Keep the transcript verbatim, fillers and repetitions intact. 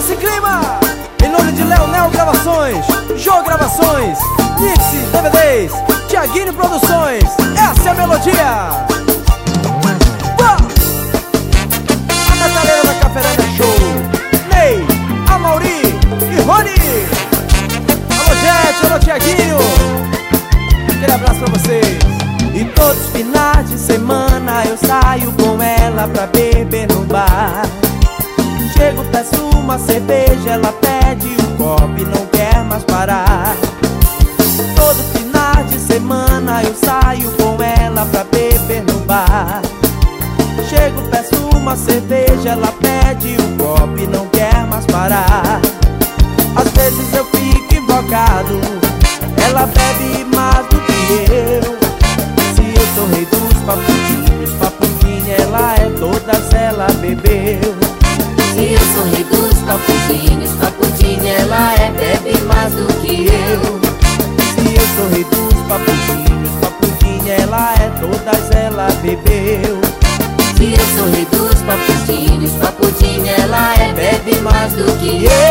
nesse clima, em nome de Leonel Gravações, Jô Gravações, Mix, D V Ds, Thiaguinho Produções, essa é a melodia. A metaleira da Caferana Show, Ney, Amauri e Rony. Alô Jet, alô Thiaguinho, aquele abraço pra vocês. E todos os finais de semana eu saio com ela pra beber no bar. Chego, peço uma cerveja, ela pede um copo e não quer mais parar. Todo final de semana eu saio com ela pra beber no bar. Chego, peço uma cerveja, ela pede um copo e não quer mais parar. Às vezes eu fico invocado, ela bebe mais do que eu. Se eu sou rei dos papudinhos, papudinha ela é, todas ela bebeu. Se eu sou rei dos papudinhos, papudinha ela é, bebe mais do que eu. Se eu sou rei dos papudinhos, papudinha ela é, todas ela bebeu. Se eu sou rei dos papudinhos, papudinha ela é, bebe mais do que eu.